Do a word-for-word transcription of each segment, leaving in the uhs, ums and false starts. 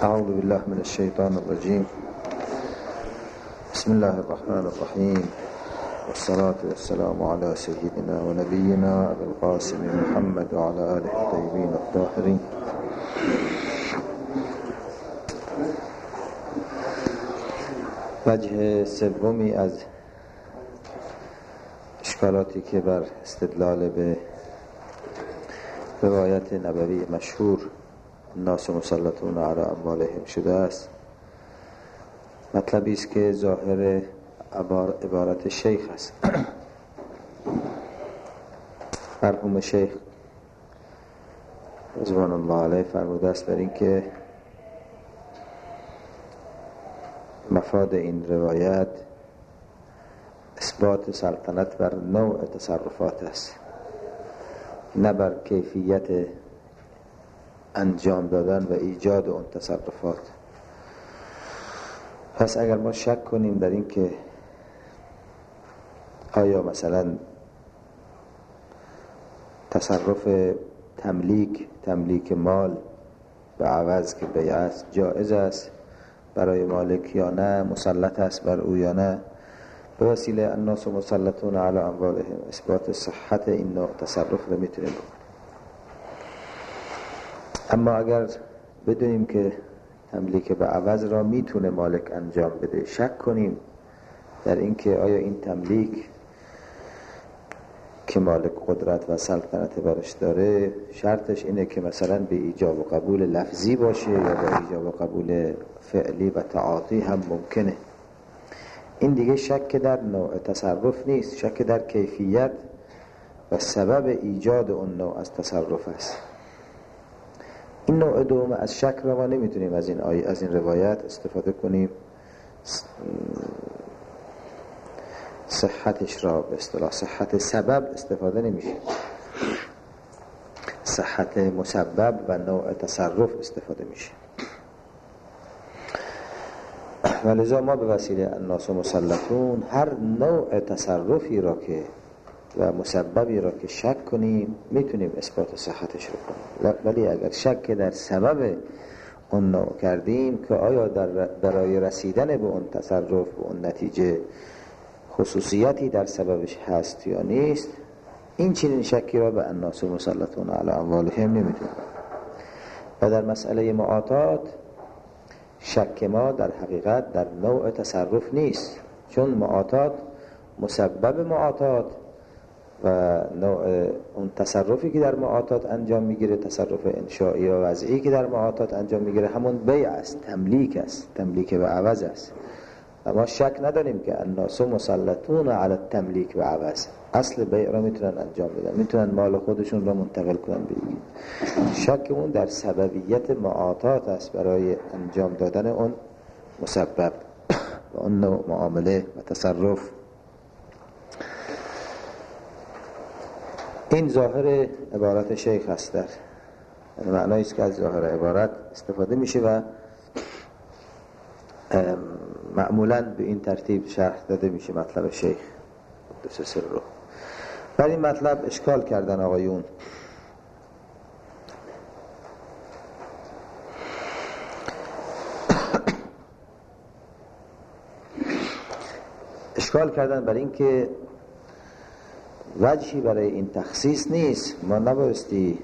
اعوذ بالله من الشیطان الرجیم. بسم الله الرحمن الرحیم والصلاة والسلام على سيدنا ونبينا ابي القاسم محمد وعلى آله الطيبين الطاهرين. وجه سومی از اشکالاتی که بر استدلال به روایت نبوی مشهور الناس مسلطون علی اموالهم شده است، مطلبی است که ظاهر عبارت شیخ است. مرحوم شیخ رضوان الله علیه فرموده است بر این که مفاد این روایت اثبات سلطنت بر نوع تصرفات است، نه بر کیفیت انجام دادن و ایجاد اون تصرفات. پس اگر ما شک کنیم در این که آیا مثلا تصرف تملیک تملیک مال به عوض که بیع است جائز است برای مالک یا نه، مسلط است بر او یا نه، به وسیله الناس مسلطون علی اموالهم اثبات صحت این نوع تصرف رو میتونیم بکنیم. اما اگر بدونیم که تملیک به عوض را میتونه مالک انجام بده، شک کنیم در این که آیا این تملیک که مالک قدرت و سلطنت برش داره شرطش اینه که مثلا به ایجاب و قبول لفظی باشه یا به ایجاب و قبول فعلی و تعاطی هم ممکنه، این دیگه شک در نوع تصرف نیست، شک در کیفیت و سبب ایجاد اون نوع از تصرف است. این نوع دوم از شک را ما نمیتونیم از این آیه از این روایت استفاده کنیم صحتش را به اصطلاح صحت سبب استفاده نمیشه، صحت مسبب و نوع تصرف استفاده میشه. ولذا ما به وسیله الناس مسلطون هر نوع تصرفی را که و مسببی را که شک کنیم میتونیم اثبات صحتش رو کنیم، ولی اگر شک در سبب اون نوع کردیم که آیا در برای رسیدن به اون تصرف به اون نتیجه خصوصیتی در سببش هست یا نیست، این چنین شکی را به الناس مسلطون علی اموالهم نمیتونیم. و در مسئله معاطات شک ما در حقیقت در نوع تصرف نیست، چون معاطات مسبب معاطات و نوع اون تصرفی که در معاطات انجام میگیره، تصرف انشائی و وضعی که در معاطات انجام میگیره همون بیع است، تملیک است، تملیک به عوض است. و ما شک نداریم که الناس مسلطون علی التملیک به عوض، اصل بیع را میتونن انجام بدن، میتونن مال خودشون را منتقل کنن به دیگه. شکمون در سببیت معاطات است برای انجام دادن اون مسبب و اون نوع معامله و تصرف. این ظاهر عبارت شیخ است، در معنایی است که از ظاهر عبارت استفاده میشه و معمولاً به این ترتیب شرح داده میشه مطلب شیخ قدس سره. بر این مطلب اشکال کردن آقایون. اشکال کردن بر این که وجهی برای این تخصیص نیست، ما نبایستی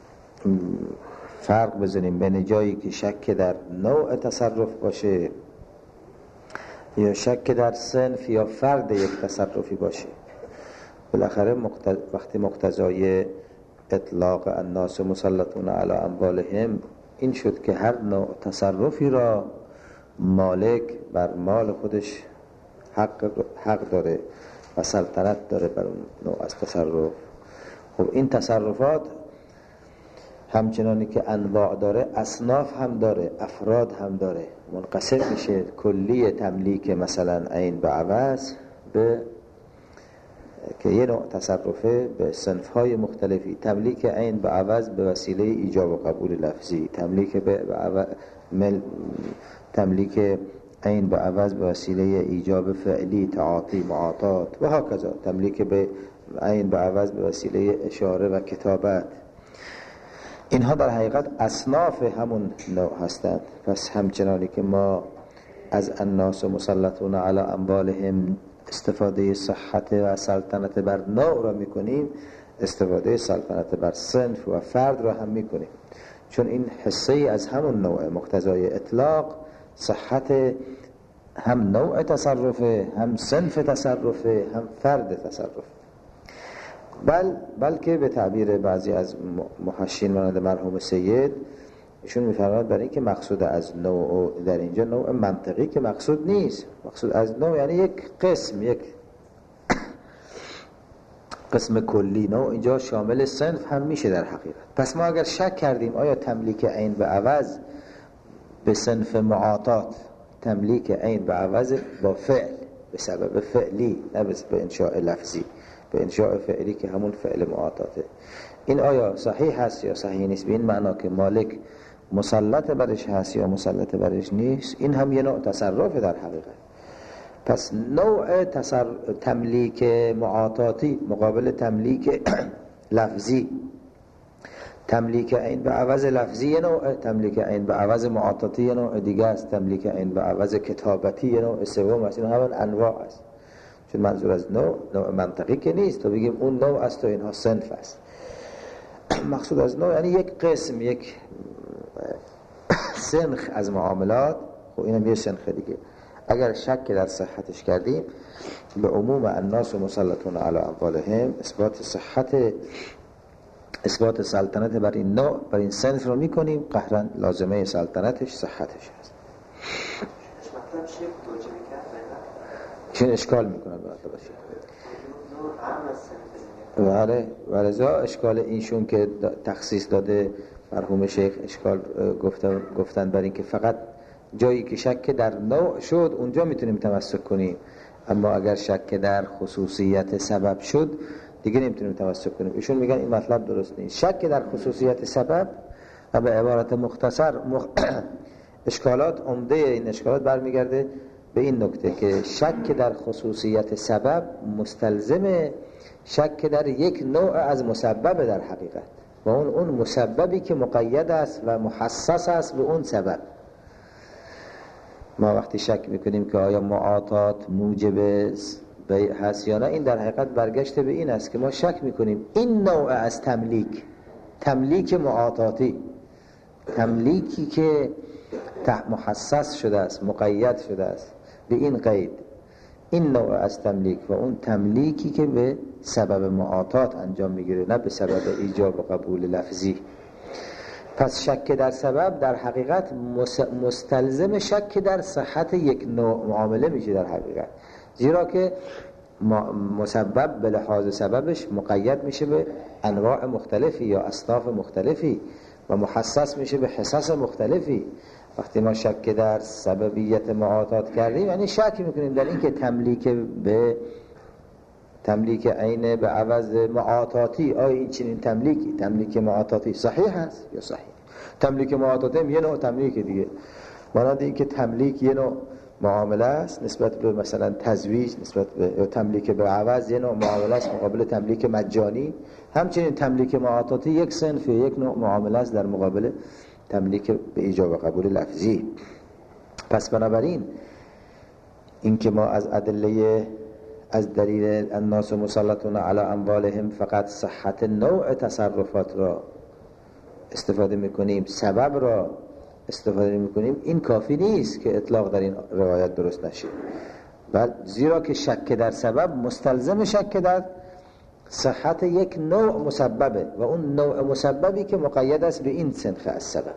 فرق بزنیم بین جایی که شک در نوع تصرف باشه یا شک در صنف یا فرد یک تصرفی باشه. بالاخره مقتض... وقتی مقتضای اطلاق الناس مسلطون علی اموالهم این شد که هر نوع تصرفی را مالک بر مال خودش حق, حق داره و سلطنت داره بر اون نوع از تصرف. خب این تصرفات همچنانی که انواع داره اصناف هم داره، افراد هم داره، منقسم میشه کلی تملیک مثلا عین به عوض به که یه نوع تصرفه به صنف‌های مختلفی، تملیک عین به عوض به وسیله ایجاب و قبول لفظی، تملیک به عوض مل... تملیک عین به عوض به وسیله ایجاب فعلی، تعاطی، معاطات و هکذا، تملیک به عین به عوض به وسیله اشاره و کتابت. اینها در حقیقت اصناف همون نوع هستند. پس همچنانی که ما از الناس مسلطون علی اموالهم استفاده صحت و سلطنت بر نوع را میکنیم، استفاده سلطنت بر صنف و فرد را هم میکنیم، چون این حصه از همون نوع، مقتضای اطلاق صحت هم نوع تصرفه، هم صنف تصرفه، هم فرد تصرفه. بل بلکه به تعبیر بعضی از محشین مانند مرحوم سید، ایشون میفرماید برای اینکه مقصود از نوع در اینجا نوع منطقی که مقصود نیست، مقصود از نوع یعنی یک قسم، یک قسم کلی. نوع اینجا شامل صنف هم میشه در حقیقت. پس ما اگر شک کردیم آیا تملیک عین به عوض به صنف معاطات، تملیک عین به عوض با فعل به سبب فعلی، نه به انشاء لفظی، به انشاء فعلی که همون فعل معاطاته، این آیا صحیح هست یا صحیح نیست؟ به این معنا که مالک مسلط برش هست یا مسلط برش نیست، این هم یه نوع تصرف در حقیقت. پس نوع تصر... تملیک معاطاتی مقابل تملیک لفظی، تملیک عین به عوض لفظی یه نوع، تملیک عین به عوض معاطاتی یه نوع دیگه است، تملیک عین به عوض کتابتی یه نوع سوم است. این همون انواع است، چون منظور از نوع نوع منطقی که نیست تو بگیم اون نوع است و اینها صنف است. مقصود از نوع یعنی یک قسم، یک سنخ از معاملات. خب اینم یه سنخ دیگه. اگر شک در صحتش کردیم، به عموم الناس مسلطون علی اموالهم اثبات صحت، اثبات سلطنت بر این نوع، بر این صنف رو میکنیم، قهرا لازمه سلطنتش صحتش هست. چون اشکال میکنه باید باشه. بله ولذا اشکال اینشون که تخصیص داده مرحوم شیخ، اشکال گفتن گفتن بر این که فقط جایی که شک در نوع شد اونجا میتونیم تمسک کنیم، اما اگر شک در خصوصیت سبب شد دیگه نمیتونیم تمسک کنیم. ایشون میگن این مطلب درست نیست. شک در خصوصیت سبب و به عبارت مختصر مخ... اشکالات عمده این اشکالات برمیگرده به این نکته که شک در خصوصیت سبب مستلزم شک در یک نوع از مسبب در حقیقت، و اون اون مسببی که مقید است و محسس است به اون سبب. ما وقتی شک میکنیم که آیا معاطات موجب بیع هست یا نه، این در حقیقت برگشته به این است که ما شک میکنیم این نوع از تملیک، تملیک معاطاتی، تملیکی که محسس شده است، مقید شده است به این قید، این نوع از تملیک و اون تملیکی که به سبب معاطات انجام میگیره، نه به سبب ایجاب و قبول لفظی. پس شک در سبب در حقیقت مستلزم شک در صحت یک نوع معامله میشه در حقیقت، زیرا که مسبب به لحاظ سببش مقید میشه به انواع مختلفی یا اصناف مختلفی و محسس میشه به حساس مختلفی. وقتی ما شک در سببیت معاطات کردیم یعنی شک میکنیم در این که تملیک به تملیک عین به عوض معاطاتی، آیا این چنین تملیکی، تملیک معاطاتی صحیح هست یا صحیح؟ تملیک معاطاتی هم یه نوع تملیک دیگه، مانند این که تملیک یه نوع معامله است نسبت به مثلا تزویج، نسبت به تملیک به عوض یه نوع معامله است مقابل تملیک مجانی، همچنین تملیک معاطاتی یک صنف، یک نوع معامله است در مقابل تملیک به ایجاب و قبول لفظی. پس بنابراین این که ما از ادله از دلیل الناس مسلطون علی اموالهم فقط صحت نوع تصرفات را استفاده میکنیم، سبب را استفاده میکنیم، این کافی نیست که اطلاق در این روایت درست نشه. بل زیرا که شک در سبب مستلزم شک در صحت یک نوع مسببه و اون نوع مسببی که مقید است به این سنخ از سبب.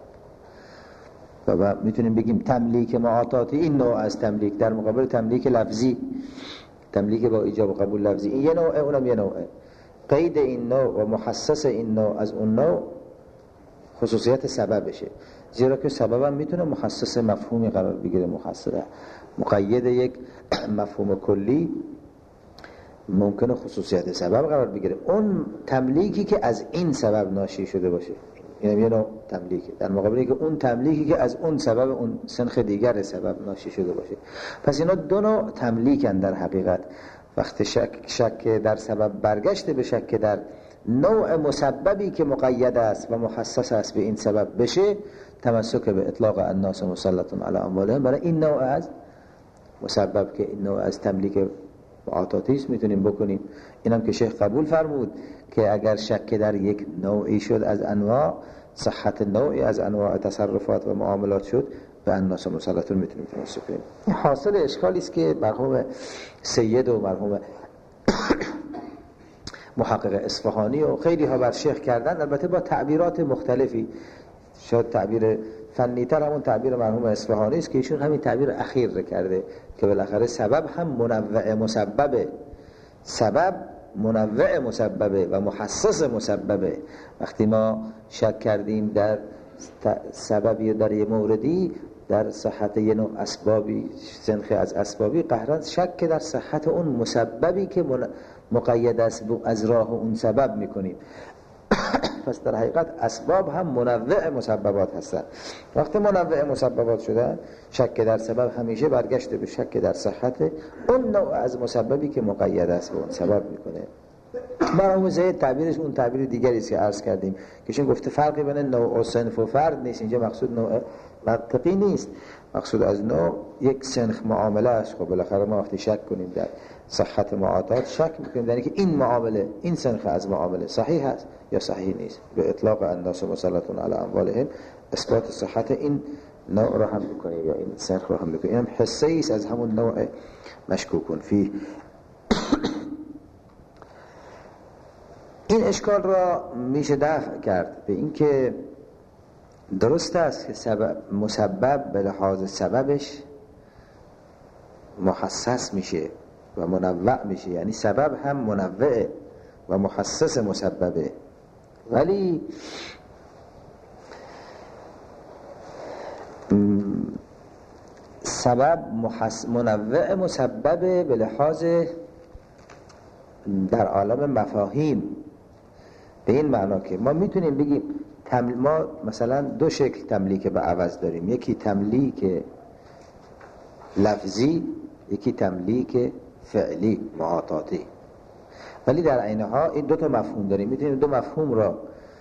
و میتونیم بگیم تملیک معاطاتی این نوع از تملیک در مقابل تملیک لفظی، تملیک با ایجاب و قبول لفظی، این یه نوعه اونم یه نوعه. قید این نوع و محسس این نوع از اون نوع خصوصیت سببشه، زیرا که سببم میتونه محسس مفهومی قرار بگیره، محسس مقید یک مفهوم کلی ممکنه خصوصیت سبب قرار بگیره، اون تملیکی که از این سبب ناشی شده باشه، این یه نوع تملیکه در مقابل که اون تملیکی که از اون سبب اون سنخ دیگر سبب ناشی شده باشه. پس اینا دو نوع تملیکن در حقیقت. وقتی شک, شک در سبب برگشته به شک در نوع مسببی که مقید است و مخصص است به این سبب بشه، تمسک به اطلاق الناس مسلطون علی اموالهم برای این نوع از مسبب که این نوع از تملیک معاطاتی است میتونیم بکنیم. اینم که شیخ قبول فرمود که اگر شک در یک نوعی شد از انواع، صحت نوعی از انواع تصرفات و معاملات شد، به الناس مسلطون میتونیم تمسک کنیم. حاصل اشکالی است که مرحوم سید و مرحوم محقق اصفهانی و خیلی ها بر شیخ کردن، البته با تعبیرات مختلفی. شاید تعبیر فنی تر همون تعبیر مرحوم اصفهانی است که ایشون همین تعبیر اخیر رو کرده که بالاخره سبب هم منوع مسببه، سبب منوع مسببه و محسس مسببه. وقتی ما شک کردیم در سببی در یه موردی، در صحت یه نوع اسبابی، سنخ از اسبابی، قهرن شک در صحت اون مسببی که مقید است از راه اون سبب میکنیم. پس در حقیقت اسباب هم منوع مسببات هستند. وقتی منوع مسببات شدن، شک در سبب همیشه برگشته به شک در صحت اون نوع از مسببی که مقید است به اون سبب میکنه. مرحوم زید تعبیرش اون تعبیر دیگری است که عرض کردیم که چون گفته فرقی بین نوع و صنف و فرد نیست. اینجا مقصود نوع منطقی نیست، مقصود از نوع یک سنخ معامله است. خب بالاخره ما وقتی شک کنیم در صحت معاطات، شک میکنیم در اینکه این معامله، این سنخ از معامله صحیح است یا صحیح نیست. به اطلاق الناس مسلطون علی اموالهم اثبات صحت این نوع را هم میکنیم یا این سنخ را هم میکنیم. این هم حسه ایست از همون نوع مشکوکون فی. این اشکال را میشه دفع کرد به اینکه درست است که سبب مسبب به لحاظ سببش محسس میشه و منوع میشه، یعنی سبب هم منوع و محسس مسببه، ولی سبب محس... منوع مسببه به لحاظ در عالم مفاهیم، به این معنا که ما میتونیم بگیم تمل... ما مثلا دو شکل تملیک به عوض داریم، یکی تملیک لفظی، یکی تملیک فعلی معاطاتی، ولی در عین حال این دو تا مفهوم داریم. میتونیم دو مفهوم را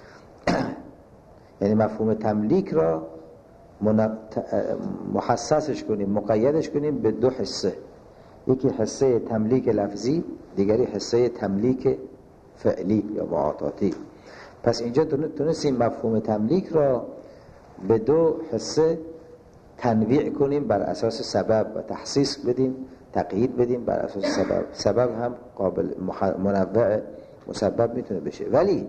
یعنی مفهوم تملیک را من... محسسش کنیم، مقیدش کنیم به دو حصه، یکی حصه تملیک لفظی، دیگری حصه تملیک فعلی یا معاطاتی. پس اینجا تونستیم مفهوم تملیک را به دو حصه تنویع کنیم بر اساس سبب و تخصیص بدیم، تقیید بدیم بر اساس سبب. سبب هم قابل منوع مسبب میتونه بشه، ولی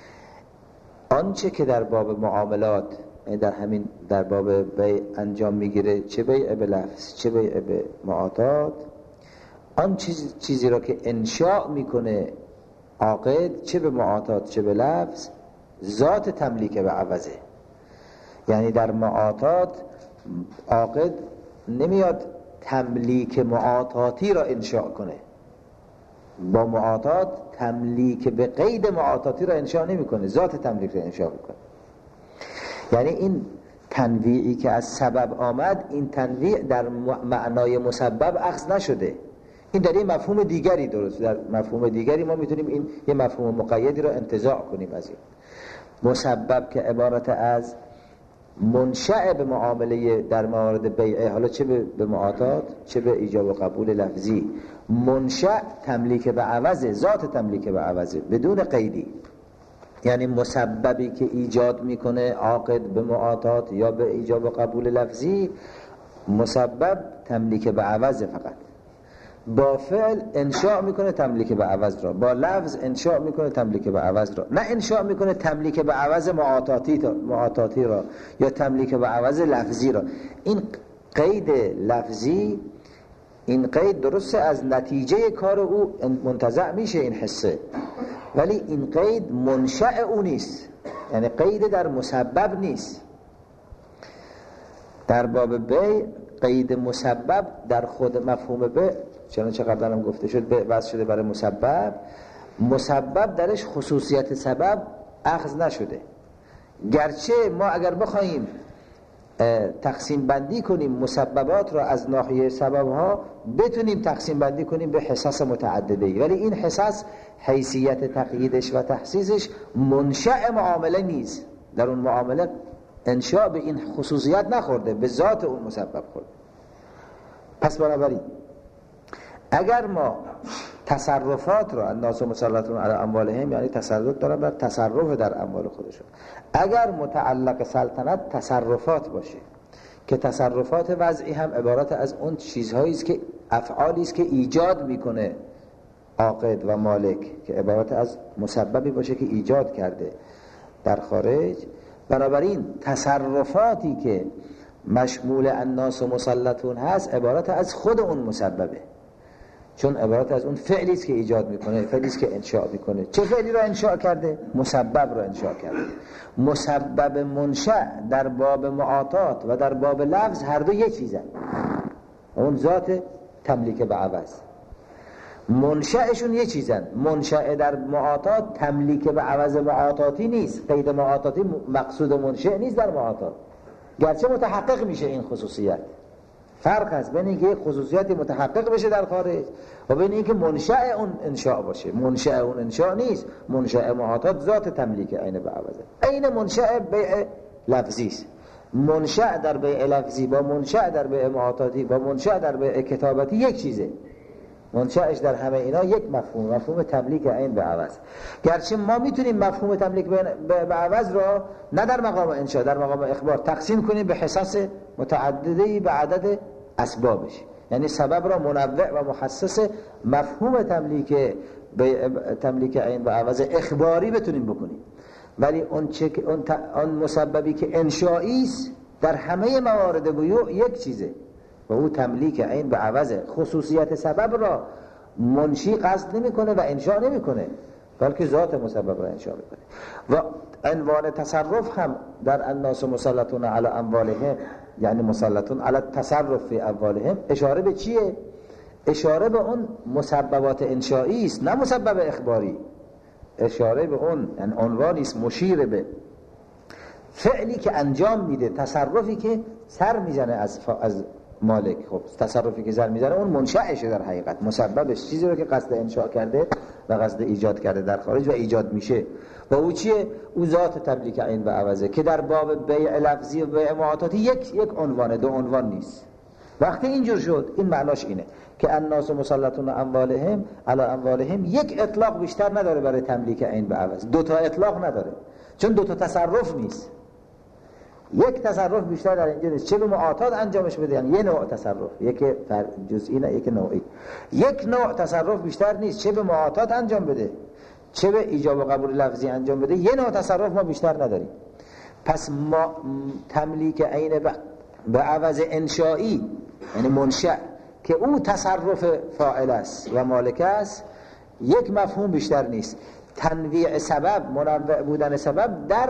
آنچه که در باب معاملات، در همین در باب بیع انجام میگیره، چه بیع به لفظ چه بیع به معاطات، آن چیز چیزی را که انشاء میکنه عاقد، چه به معاطات چه به لفظ، ذات تملیک به عوضه. یعنی در معاطات عاقد نمیاد تملیک معاطاتی را انشاء کنه، با معاطات تملیک به قید معاطاتی را انشاء نمی کنه، ذات تملیک را انشاء میکنه. یعنی این تنویعی که از سبب آمد، این تنویع در معنای مسبب اخذ نشده، این در این مفهوم دیگری درست، در مفهوم دیگری ما میتونیم این یه مفهوم مقیدی را انتزاع کنیم از این مسبب که عبارت از منشأ به معامله در موارد بیعه، حالا چه به معاطات چه به ایجاب و قبول لفظی، منشأ تملیک به عوضه، ذات تملیک به عوضه بدون قیدی. یعنی مسببی که ایجاد میکنه عاقد به معاطات یا به ایجاب و قبول لفظی، مسبب تملیک به عوضه، فقط با فعل انشاء میکنه تملیک به عوض را، با لفظ انشاء میکنه تملیک به عوض را، نه انشاء میکنه تملیک به عوض معاطاتی معاطاتی را یا تملیک به عوض لفظی را. این قید لفظی، این قید درسته از نتیجه کار او منتزع میشه این حسه، ولی این قید منشأ او نیست، یعنی قید در مسبب نیست. در باب بیع قید مسبب در خود مفهوم بیع، چنانچه قبلا هم گفته شد، بیع وضع شده برای مسبب، مسبب درش خصوصیت سبب اخذ نشده. گرچه ما اگر بخوایم تقسیم بندی کنیم مسببات را از ناحیه سبب ها، بتونیم تقسیم بندی کنیم به حصص متعدده. ولی این حصص حیثیت تقییدش و تخصیصش منشأ معامله نیست، در اون معامله انشاء به این خصوصیت نخورده، به ذات اون مسبب خورده. پس بنابراین اگر ما تصرفات را الناس مسلطون علی اموالهم، یعنی تسلط دارن بر تصرف در اموال خودشون، اگر متعلق سلطنت تصرفات باشه که تصرفات وضعی هم عبارت از اون چیزهایی است که افعالی است که ایجاد میکنه عاقد و مالک، که عبارت از مسببی باشه که ایجاد کرده در خارج، بنابراین تصرفاتی که مشمول الناس مسلطون هست عبارت از خود اون مسببه، چون عبارت از اون فعلی است که ایجاد میکنه، فعلی است که انشاء میکنه. چه فعلی رو انشاء کرده؟ مسبب رو انشاء کرده. مسبب منشأ در باب معاطات و در باب لفظ هر دو یک چیزن، اون ذات تملیک به عوض. منشأشون یک چیزن. منشأ در معاطات تملیک به عوض معاطاتی نیست، قید معاطاتی مقصود منشأ نیست در معاطات، گرچه متحقق میشه این خصوصیت. فرق هست بین اینکه یک خصوصیتی متحقق بشه در خارج و بین اینکه منشأ اون انشاء باشه. منشأ اون انشاء نیست، منشأ معاطات ذات تملیک عین به عوضه. عین منشأ بیع لفظی است. منشأ در بیع لفظی با منشأ در بیع معاطاتی با منشأ در بیع کتابتی یک چیزه. منشأش در همه اینا یک مفهوم، مفهوم تملیک عین به عوض. گرچه ما میتونیم مفهوم تملیک به عوض را نه در مقام انشاء، در مقام اخبار تقسیم کنیم به حصص متعددی به عدد اسبابش، یعنی سبب را منوع و مخصص مفهوم تملیک به تملیک عین به عوض اخباری بتونیم بکنیم. ولی اون چه که اون, اون مسببی که انشایی است در همه موارد بیوع یک چیزه و او تملیک عین به عوض. خصوصیت سبب را منشی قصد نمیکنه و انشاء نمیکنه، بلکه ذات مسبب را انشاء میکنه. و عنوان تصرف هم در الناس مسلطون علی اموالهم، یعنی مسلطون علی تصرف فی اموالهم، اشاره به چیه؟ اشاره به اون مسببات انشایی است، نه مسبب اخباری. اشاره به اون، یعنی عنوانی است مشیر به فعلی که انجام میده، تصرفی که سر میزنه از از مالک. خب تصرفی که سر میزنه اون منشأشه، در حقیقت مسببش چیزی رو که قصد انشاء کرده و قصد ایجاد کرده در خارج و ایجاد میشه. و او چیه؟ او ذات تملیک عین به عوضه که در باب بیع لفظی و بیع معاطاتی یک یک عنوانه، دو عنوان نیست. وقتی اینجور شد این معناش اینه که الناس مسلطون اموالهم علی اموالهم یک اطلاق بیشتر نداره برای تملیک عین به عوض، دو تا اطلاق نداره، چون دو تا تصرف نیست. یک تصرف بیشتر در اینجا نیست، چه به معاطات انجامش بده، یعنی یه نوع تصرف، یک جزئی نه یک نوعی. یک نوع تصرف بیشتر نیست، چه به معاطات انجام بده چه به ایجاب و قبول لفظی انجام بده، یه نوع تصرف ما بیشتر نداریم. پس ما تملیک عین به عوض انشایی، یعنی منشأ که او تصرف فاعل است و مالک است، یک مفهوم بیشتر نیست. تنویع سبب، منوع بودن سبب در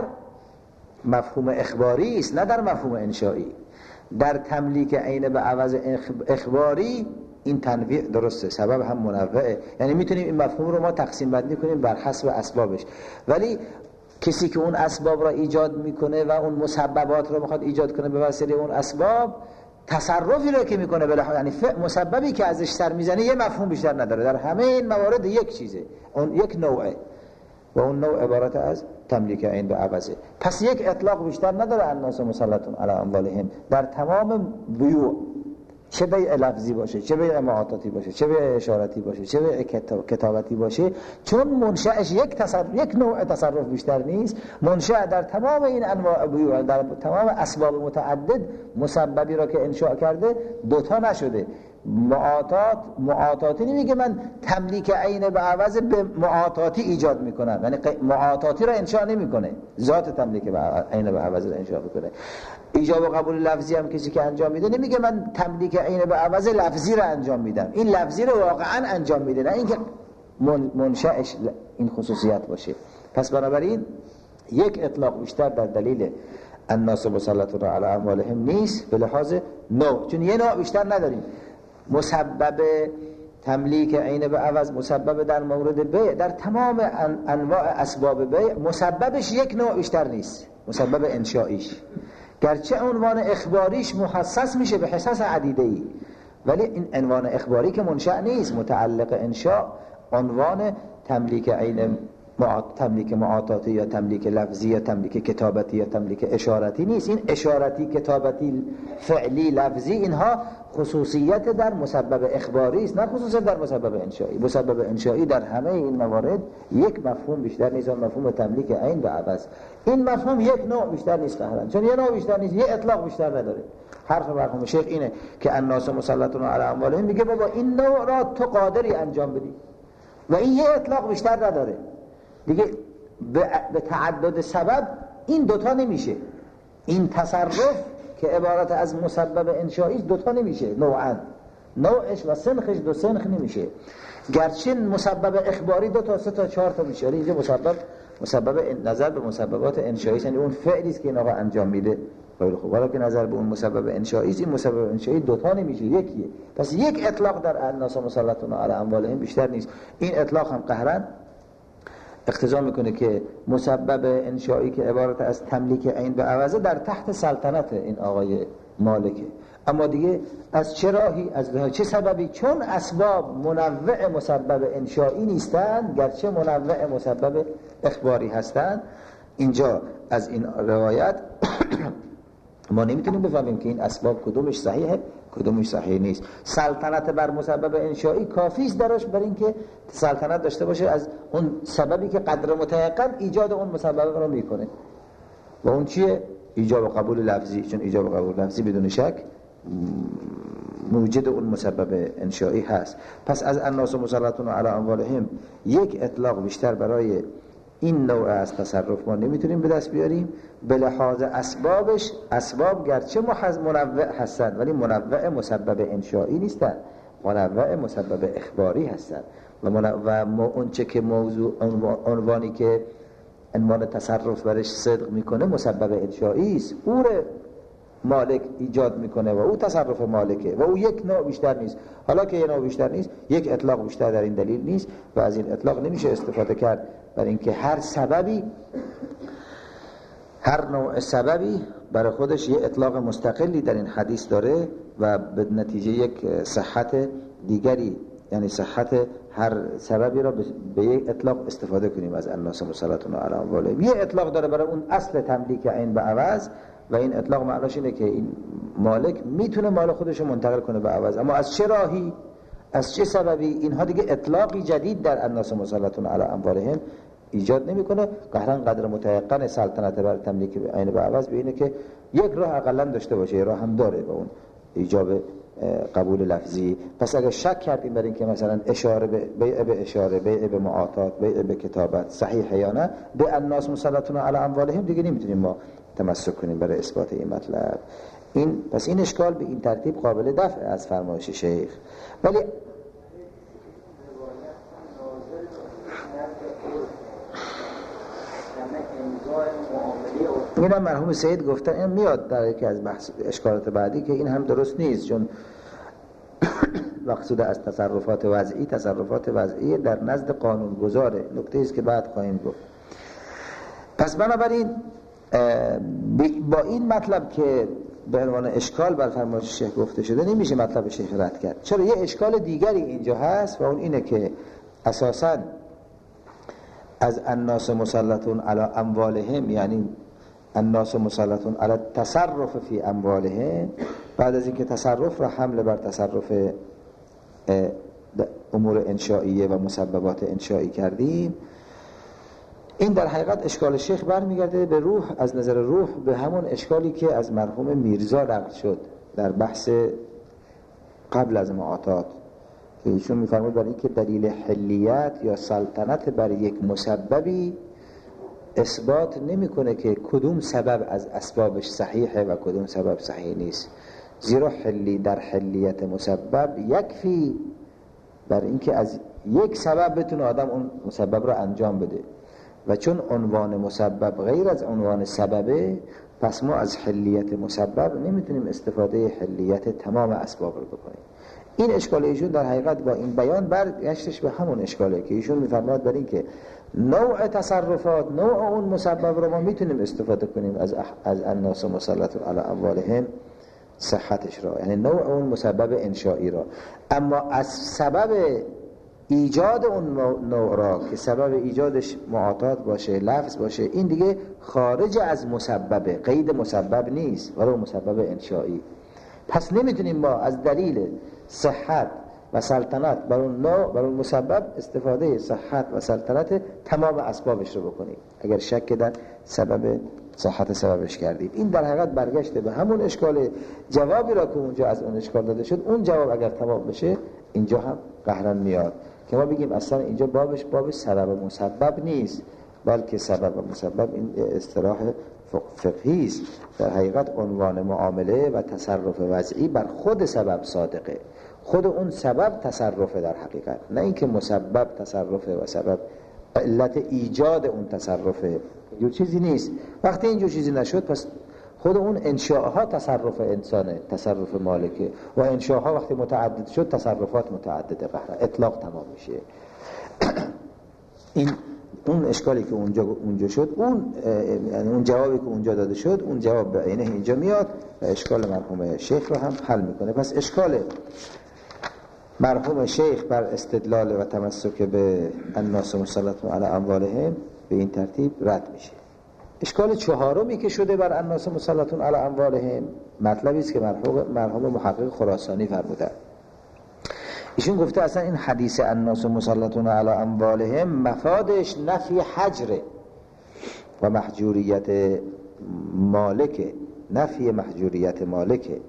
مفهوم اخباری است، نه در مفهوم انشایی. در تملیک عین به عوض اخباری این تنویع درسته، سبب هم منوعه، یعنی میتونیم این مفهوم رو ما تقسیم بندی کنیم بر حسب اسبابش. ولی کسی که اون اسباب را ایجاد میکنه و اون مسببات رو میخواد ایجاد کنه به واسطه اون اسباب، تصرفی رو که میکنه بله، یعنی مسببی که ازش سر میزنه یه مفهوم بیشتر نداره، در همه این موارد یک چیزه، اون یک نوعه و اون نوع عبارت از تملیک عین به عوضه. پس یک اطلاق بیشتر نداره الناس مسلطون علی اموالهم در تمام بیوع، چه بیع لفظی باشه، چه بیع معاطاتی باشه، چه بیع اشارتی باشه، چه بیع کتابتی باشه، چون منشأش یک تصرف، یک نوع تصرف بیشتر نیست. منشأ در تمام این انواع بیوع، در تمام اسباب متعدد، مسببی را که انشاء کرده دوتا نشده. معاطات معاطاتی نمیگه من تملیک عین به عوض به معاطاتی ایجاد میکنم، یعنی معاطاتی را انشاء نمیکنه، ذات تملیک به عین به عوض را انشاء میکنه. ایجاب و قبول لفظی هم کسی که انجام میده نمیگه من تملیک عین به عوض لفظی را انجام میدم، این لفظی رو واقعا انجام میده، نه اینکه منشأش این خصوصیت باشه. پس بنابراین یک اطلاق بیشتر در دلیل الناس مسلطون علی اموالهم نیست به لحاظ نوع، چون یه نوع بیشتر نداریم. مسبب تملیک عین به عوض، مسبب در مورد بیع، در تمام انواع اسباب بیع مسببش یک نوع بیشتر نیست، مسبب انشاییش گرچه عنوان اخباریش مخصص میشه به حصص عدیده‌ای، ولی این عنوان اخباری که منشأ نیست، متعلق انشاء، عنوان تملیک عین تملیک معاطاتی یا تملیک لفظی یا تملیک کتابتی یا تملیک اشارتی نیست. این اشارتی، کتابتی، فعلی، لفظی، اینها خصوصیت در مسبب اخباری است، نه خصوصیت در مسبب انشایی. مسبب انشایی در همه این موارد یک مفهوم بیشتر نیست، اون مفهوم تملیک عین و عوض. این مفهوم یک نوع بیشتر نیست قهرن، چون یه نوع بیشتر نیست، یه اطلاق بیشتر نداره. حرف مرحوم شیخ اینه که الناس مسلطون علی اموالهم، میگه بابا این نوع را تو قادری انجام بدی و این یه اطلاق بیشتر نداره دیگه. به تعدد سبب این دوتا نمیشه. این تصرف که عبارت از مسبب انشایی دوتا نمیشه، نوعا نوعش و سنخش دو سنخ نمیشه. گرچه مسبب اخباری دو تا سه تا چهار تا میشه، اینجا مسبب مسبب نظر به مسببات انشایی، یعنی اون فعلی است که این آقا انجام میده. خیلی خوب، ولی که نظر به اون مسبب انشایی است، این مسبب انشایی دوتا نمیشه، یکیه. پس یک اطلاق در الناس مسلطون علی اموالهم بیشتر نیست. این اطلاق هم قهرن اقتضا میکنه که مسبب انشایی که عبارت از تملیک عین به عوضه در تحت سلطنت این آقای مالکه. اما دیگه از چه راهی، از چه سببی؟ چون اسباب منوع مسبب انشایی نیستند، گرچه منوع مسبب اخباری هستند. اینجا از این روایت ما نمیتونیم بفهمیم که این اسباب کدومش صحیحه کدومش صحیح نیست. سلطنت بر مسبب انشایی کافی است درش برای اینکه سلطنت داشته باشه از اون سببی که قدر متيقن ایجاد اون مسبب رو میکنه. و اون چیه؟ ایجاب و قبول لفظی، چون ایجاب و قبول لفظی بدون شک موجد اون مسبب انشایی هست. پس از الناس مسلطون علی اموالهم یک اطلاق بیشتر برای این نوع از تصرف ما نمیتونیم به دست بیاریم. به لحاظ اسبابش، اسباب گرچه منوع هستند ولی منوع مسبب انشایی نیستند، منوع مسبب اخباری هستند. و, و اون چه که موضوع عنوانی که عنوان تصرف برش صدق میکنه مسبب انشایی است، او رو مالک ایجاد میکنه و او تصرف مالکه و او یک نوع بیشتر نیست. حالا که یک نوع بیشتر نیست، یک اطلاق بیشتر در این دلیل نیست و از این اطلاق نمیشه استفاده کرد، برای اینکه هر سببی، هر نوع سببی برای خودش یه اطلاق مستقلی در این حدیث داره و به نتیجه یک صحت دیگری، یعنی صحت هر سببی را به یک اطلاق استفاده کنیم از الناس مسلطون علی اموالهم. یه اطلاق داره برای اون اصل تملیک عین به عوض و این اطلاق معناش اینه که این مالک میتونه مال خودش رو منتقل کنه به عوض، اما از چه راهی، از چه سببی، اینها دیگه اطلاقی جدید در الناس مسلطون علی اموالهم ایجاد نمیکنه. قهرن قدر متيقن سلطنت بر تملیک عین به عوض به اینه که یک راه اقلا داشته باشه، یه راه هم داره به اون ایجاب قبول لفظی. پس اگر شک کردیم بر این که مثلا اشاره به بیع به اشاره، بیع به معاطات، بیع به کتابت صحیح یا نه، به الناس مسلطون علی اموالهم دیگه نمیتونیم ما تمسک کنیم برای اثبات این مطلب. این پس این اشکال به این ترتیب قابل دفع از فرمایش شیخ. ولی این هم مرحوم سید گفتن، این میاد در یکی از بحث اشکالات بعدی که این هم درست نیست، چون مقصود از تصرفات وضعی، تصرفات وضعی در نزد قانون گذاره، نکته است که بعد خواهیم گفت. پس بنابراین با این مطلب که به عنوان اشکال بر فرمایش شیخ گفته شده نمیشه مطلب شیخ رد کرد. چرا؟ یه اشکال دیگری اینجا هست و اون اینه که اساساً از الناس مسلطون علی اموالهم، یعنی الناس مسلطون علی تصرف فی اموالهم، بعد از اینکه تصرف را حمل بر تصرف امور انشائیه و مسببات انشایی کردیم، این در حقیقت اشکال شیخ برمیگرده به روح، از نظر روح به همون اشکالی که از مرحوم میرزا نقل شد در بحث قبل از معاطات، که ایشون میفرمود برای اینکه دلیل حلیت یا سلطنت بر یک مسببی اثبات نمیکنه که کدوم سبب از اسبابش صحیحه و کدوم سبب صحیح نیست، زیرا حلی در حلیت مسبب یکفی بر اینکه از یک سبب بتونه آدم اون مسبب رو انجام بده، و چون عنوان مسبب غیر از عنوان سببه، پس ما از حلیت مسبب نمیتونیم استفاده حلیت تمام اسباب رو بکنیم. این اشکال ایشون در حقیقت با این بیان برگشتش به همون اشکاله که ایشون میفرماد بر این که نوع تصرفات، نوع اون مسبب رو ما میتونیم استفاده کنیم از اح... از الناس مسلطون علی اموالهم صحتش را، یعنی نوع اون مسبب انشایی را. اما از سبب ایجاد اون نوع را که سبب ایجادش معاطات باشه، لفظ باشه، این دیگه خارج از مسببه، قید مسبب نیست ولی مسبب انشایی. پس نمیتونیم ما از دلیل صحت و سلطنت بر اون نوع، بر اون مسبب استفاده صحت و سلطنت تمام اسبابش رو بکنیم اگر شک در سبب صحت سببش کردیم. این در حقیقت برگشته به همون اشکال، جوابی را که اونجا از اون اشکال داده شد، اون جواب اگر تمام بشه اینجا هم قهرن میاد که ما بگیم اصلا اینجا بابش باب سبب و مسبب نیست، بلکه سبب و مسبب این اصطلاح فقهی است. در حقیقت عنوان معامله و تصرف وضعی بر خود سبب صادقه، خود اون سبب تصرفه در حقیقت، نه اینکه مسبب تصرفه و سبب علت ایجاد اون تصرفه. اینجور چیزی نیست. وقتی اینجور چیزی نشد پس خود اون انشاءها تصرف انسانه، تصرف مالکه، و انشاءها وقتی متعدد شد تصرفات متعدده، قهر اطلاق تمام میشه. این اون اشکالی که اونجا اونجا شد، اون یعنی اون جوابی که اونجا داده شد، اون جواب به عینه اینجا میاد و اشکال مرحوم شیخ رو هم حل میکنه. پس اشکال مرحوم شیخ بر استدلال و تمسک به الناس مسلطون علی اموالهم به این ترتیب رد میشه. اشکال چهارمی که شده بر الناس مسلطون علی اموالهم مطلبی است که مرحوم مرحوم محقق خراسانی فرمودند. ایشون گفته اصلا این حدیث الناس مسلطون علی اموالهم مفادش نفی حجر و محجوریت مالک، نفی محجوریت مالک،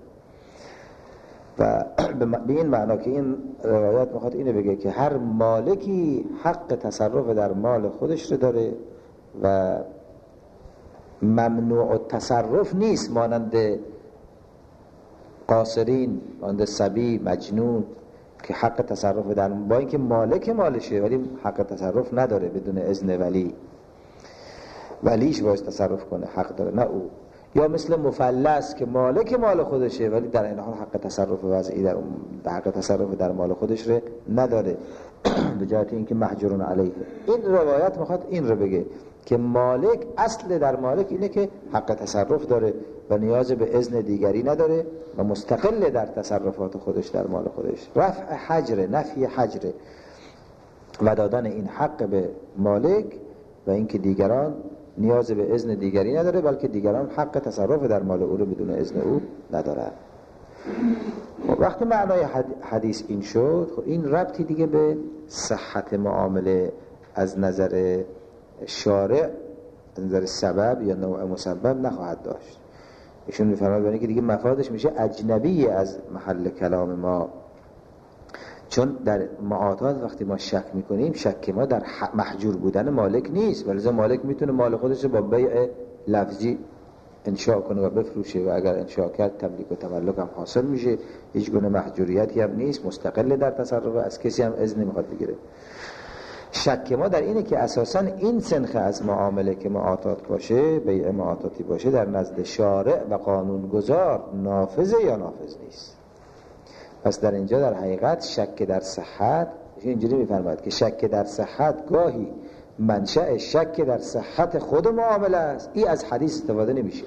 و به این معنا که این روایت میخواد اینو بگه که هر مالکی حق تصرف در مال خودش رو داره و ممنوع التصرف نیست، مانند قاصرین، مانند صبی، مجنون که حق تصرف در، با اینکه مالک مالشه ولی حق تصرف نداره بدون اذن ولی، ولیش باید تصرف کنه، حق داره نه او. یا مثل مفلس که مالک مال خودشه ولی در این حال حق تصرف وضعی در حق تصرف در مال خودش رو نداره به جهت اینکه محجورون علیه. این روایت میخواد این رو بگه که مالک، اصل در مالک اینه که حق تصرف داره و نیاز به اذن دیگری نداره و مستقل در تصرفات خودش در مال خودش. رفع حجر، نفی حجر و دادن این حق به مالک و اینکه دیگران نیاز به اذن دیگری نداره بلکه دیگران حق تصرف در مال او رو بدون اذن او ندارن. وقتی معنای حدیث این شد، خب این ربطی دیگه به صحت معامله از نظر شارع، از نظر سبب یا نوع مسبب نخواهد داشت. ایشون میفرماید برای که دیگه مفادش میشه اجنبی از محل کلام ما، چون در معاطات وقتی ما شک میکنیم، شک ما در محجور بودن مالک نیست، ولی مالک میتونه مال خودش رو با بیع لفظی انشاء کنه و بفروشه و اگر انشاء کرد تملیک و تملک هم حاصل میشه، هیچ گونه محجوریتی هم نیست، مستقل در تصرف، از کسی هم اذن نمیخواد بگیره. شک ما در اینه که اساساً این سنخ از معامله که معاطات باشه، بیع معاطاتی باشه، در نزد شارع و قانونگذار نافذه یا نافذ نیست. پس در اینجا در حقیقت شک در صحت، اینجوری میفرماید که شک در صحت گاهی منشأ شک در صحت خود معامله است. این از حدیث استفاده نمیشه،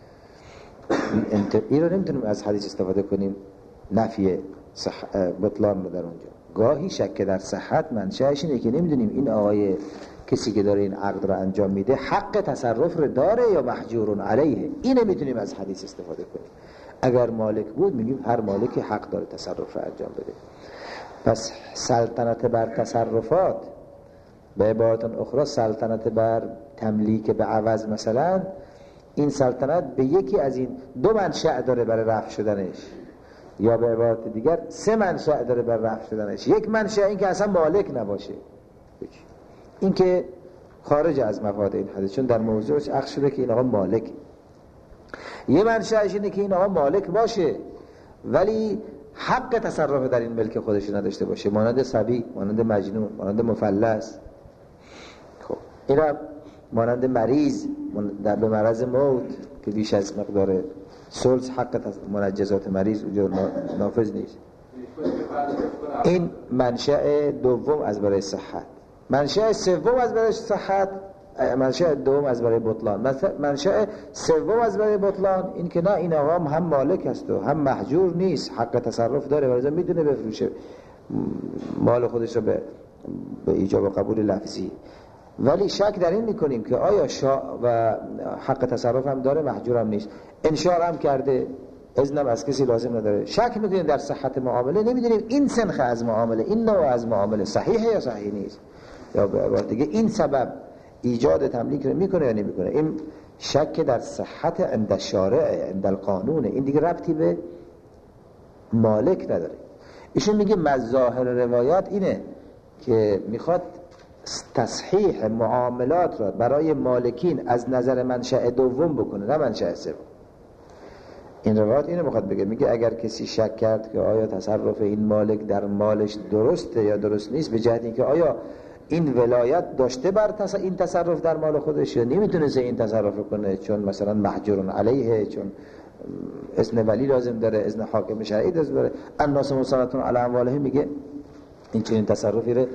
این رو نمیتونیم از حدیث استفاده کنیم نفی صح... بطلان رو در اونجا. گاهی شک در صحت منشأش اینه که نمیدونیم این آقای کسی که داره این عقد رو انجام میده حق تصرف رو داره یا محجورون علیه، این نمیتونیم از حدیث استفاده کنیم. اگر مالک بود میگیم هر مالکی حق داره تصرف رو انجام بده. پس سلطنت بر تصرفات، به عبارت اخرى سلطنت بر تملیک به عوض، مثلا این سلطنت به یکی از این دو منشأ داره برای رفع شدنش، یا به عبارت دیگر سه منشأ داره برای رفع شدنش. یک منشأ این که اصلا مالک نباشه، این که خارج از مفاد این حدیث، چون در موضوعش عقد شده که این آقا مالک. یه منشأش اینه که این آقا مالک باشه ولی حق تصرف در این ملک خودش نداشته باشه، مانند صبی، مانند مجنون، مانند مفلس. خب اینا مانند مریض در به مرض موت که بیش از مقدار ثلث حق منجزات مریض اونجا نافذ نیست. این منشأ دوم از برای صحت. منشأ سوم از برای صحت، منشأ دوم از برای بطلان. منشأ سوم از برای بطلان این که نه، این آقا هم مالک است و هم محجور نیست، حق تصرف داره و لذا میتونه بفروشه مال خودش رو به به ایجاب و قبول لفظی. ولی شک در این میکنیم که آیا شا و حق تصرف هم داره، محجور هم نیست، انشار هم کرده، اذنم از کسی لازم نداره. شک میکنیم در صحت معامله، نمیدونیم این سنخ از معامله، این نوع از معامله صحیحه یا صحیح نیست، یا به عبارت دیگه این سبب ایجاد تملیک رو میکنه یا نمیکنه. این شک در صحت عند شارع، عند القانون، این دیگه ربطی به مالک نداره. ایشون میگه مظاهر روایات اینه که میخواد تصحیح معاملات را برای مالکین از نظر منشأ دوم بکنه، نه منشأ سوم. این روایت اینو میخواد بگه، میگه اگر کسی شک کرد که آیا تصرف این مالک در مالش درسته یا درست نیست، به جهت اینکه آیا این ولایت داشته بر تص... این تصرف در مال خودش یا نمیتونسته این تصرف کنه، چون مثلا محجور علیه، چون اذن ولی لازم داره، اذن حاکم شرعی لازم داره، الناس مسلطون علی اموالهم، میگه این چنین تصرفی رو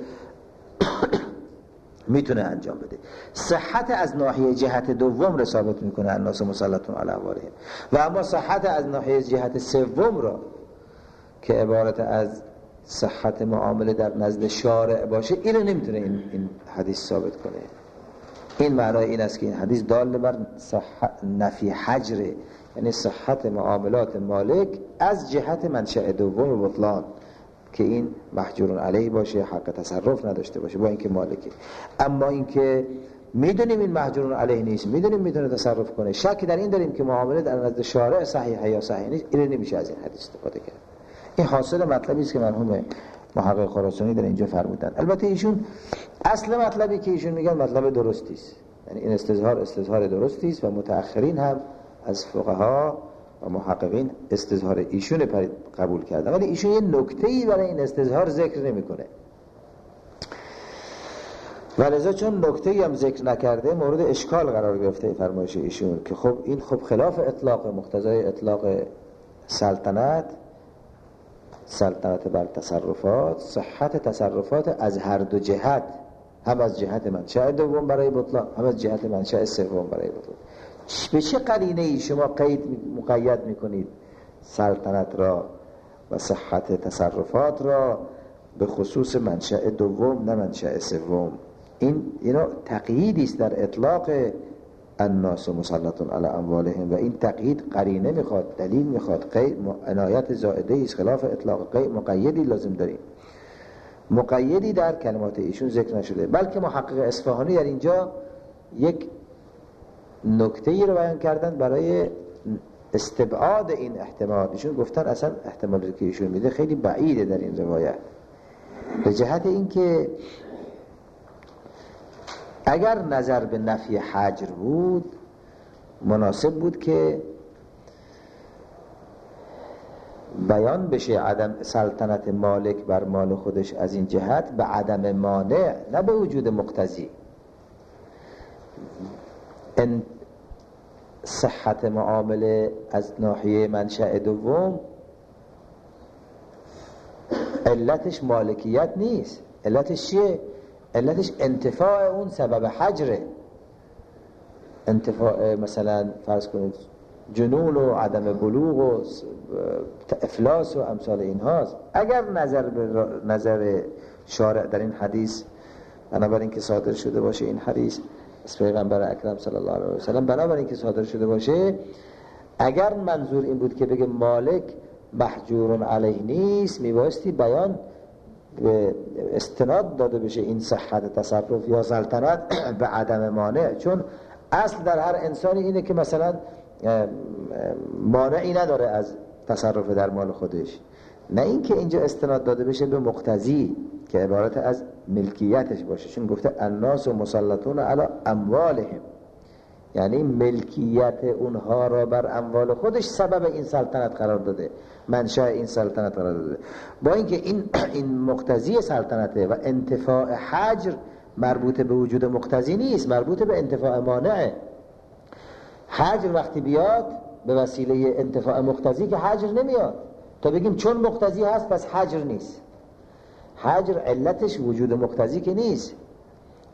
میتونه انجام بده. صحت از ناحیه جهت دوم رو ثابت میکنه الناس مسلطون علی اموالهم، و اما صحت از ناحیه جهت سوم را که عبارت از صحت معامله در نزد شارع باشه، اینو نمیتونه این, این حدیث ثابت کنه. این معنای این است که این حدیث دال بر صحت نفی حجر، یعنی صحت معاملات مالک از جهت منشأ دوم بطلان، که این محجور علیه باشه، حق تصرف نداشته باشه با اینکه مالکه. اما اینکه میدونیم این محجور علیه نیست، میدونیم میتونه تصرف کنه، شک در این داریم که معامله در نزد شارع صحیحه یا صحیح نیست، این نمیشه از این حدیث استفاده کرد. این حاصل مطلبی است که مرحوم محقق خراسانی در اینجا فرمودن. البته ایشون اصل مطلبی که ایشون میگن مطلب درستی است، یعنی این استظهار استظهار درستی است و متأخرین هم از فقها و محققین استظهار ایشون قبول کردن، ولی ایشون یه نکته‌ای برای این استظهار ذکر نمیکنه. ولذا چون نکته‌ای هم ذکر نکرده مورد اشکال قرار گرفته فرمایش ایشون که خب این خب خلاف اطلاق، مقتضای اطلاق سلطنت، سلطنت بر تصرفات، صحت تصرفات از هر دو جهت، هم از جهت منشأ دوم برای بطلان، هم از جهت منشأ سوم برای بطلان. به چه قرینه ای شما قید مقید میکنید سلطنت را و صحت تصرفات را به خصوص منشأ دوم نه منشأ سوم؟ این اینا تقییدی است در اطلاق الناس مسلطون علی اموالهم، و این تقیید قرینه میخواد، دلیل میخواد، قید عنایت زائده است، خلاف اطلاق قید مقیدی لازم داریم. مقیدی در کلمات ایشون ذکر نشده، بلکه محقق اصفهانی در اینجا یک نکته ای رو بیان کردن برای استبعاد این احتمال. ایشون گفتن اصلا احتمالی که ایشون میده خیلی بعیده در این روایت، به جهت اینکه اگر نظر به نفی حجر بود مناسب بود که بیان بشه عدم سلطنت مالک بر مال خودش از این جهت به عدم مانع، نه به وجود مقتضی. ان صحت معامله از ناحیه منشأ دوم علتش مالکیت نیست، علتش چیه؟ علتش انتفاع اون سبب حجره، انتفاع مثلا فرض کنید جنون و عدم بلوغ و افلاس و امثال اینهاست. اگر نظر به نظر شارع در این حدیث بنابراین که صادر شده باشه این حدیث از پیغمبر اکرم صلی الله علیه و سلم، بنابراین که صادر شده باشه، اگر منظور این بود که بگه مالک محجور علیه نیست، میبایستی بیان به استناد داده بشه این صحت تصرف یا سلطنت به عدم مانع، چون اصل در هر انسانی اینه که مثلا مانعی نداره از تصرف در مال خودش، نه اینکه اینجا استناد داده بشه به مقتضی که عبارت از ملکیتش باشه، چون گفته الناس مسلطون علی اموالهم، یعنی ملکیت اونها را بر اموال خودش سبب این سلطنت قرار داده، منشأ این سلطنت قرار داده، با اینکه این این مقتضی سلطنته و انتفاع حجر مربوط به وجود مقتضی نیست، مربوط به انتفاع مانعه. حجر وقتی بیاد به وسیله انتفاع مقتضی که حجر نمیاد، تا بگیم چون مقتضی هست پس حجر نیست. حجر علتش وجود مقتضی که نیست،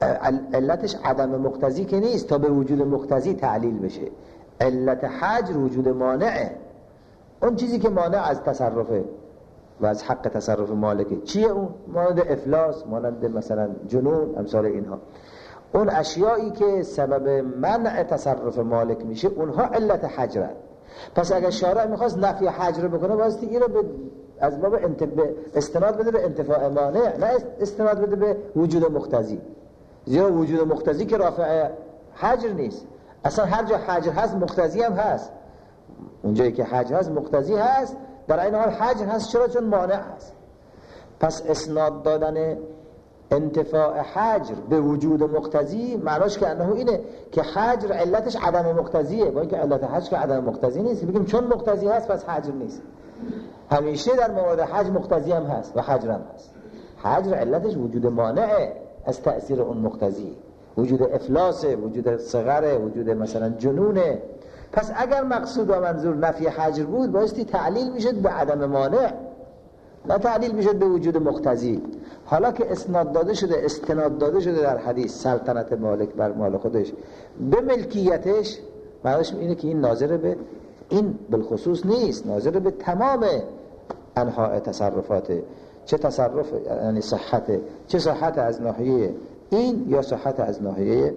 علتش عدم مقتضی که نیست تا به وجود مقتضی تعلیل بشه. علت حجر وجود مانعه، اون چیزی که مانع از تصرفه و از حق تصرف مالکه. چیه اون؟ مانند افلاس، مانند مثلا جنون، امثال اینها. اون اشیایی که سبب منع تصرف مالک میشه اونها علت حجرن. پس اگر شارع میخواست نفی حجر بکنه بایستی این رو به از باب استناد بده به انتفاع مانع، نه استناد بده به وجود مقتضی. زیرا وجود مقتضی که رافع حجر نیست. اصلا هر جا حجر هست مقتضی هم هست. اونجایی که حجر هست مقتضی هست، در این حال حجر هست. چرا؟ چون مانع هست. پس اسناد دادن انتفاع حجر به وجود مقتضی معناش که انه اینه که حجر علتش عدم مقتضیه، با اینکه علت حجر که عدم مقتضی نیست. بگیم چون مقتضی هست پس حجر نیست. همیشه در مورد حجر مقتضی هم هست و حجر هم هست. حجر علتش وجود مانعه از تأثیر اون مقتضی، وجود افلاس، وجود صغر، وجود مثلا جنونه. پس اگر مقصود و منظور نفی حجر بود بایستی تعلیل میشد به عدم مانع، نه تعلیل میشد به وجود مقتضی. حالا که اسناد داده شده، استناد داده شده در حدیث سلطنت مالک بر مال خودش به ملکیتش، معنیش اینه که این ناظر به این بالخصوص نیست، ناظر به تمام انواع تصرفات. چه تصرف یعنی صحت، چه صحت از ناحیه این یا صحت از ناحیه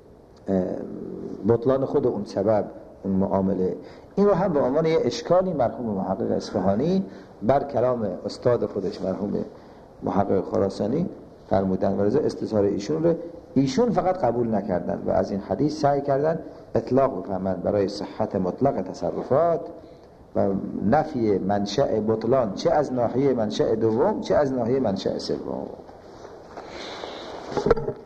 بطلان خود اون سبب، اون معامله. این رو هم به عنوان یه اشکالی مرحوم محقق اصفهانی بر کلام استاد خودش مرحوم محقق خراسانی فرمودن و رضا استظهار ایشون رو ایشون فقط قبول نکردن و از این حدیث سعی کردن اطلاق بفهمند برای صحت مطلق تصرفات و نفی منشأ بطلان، چه از ناحیه منشأ دوم چه از ناحیه منشأ سوم.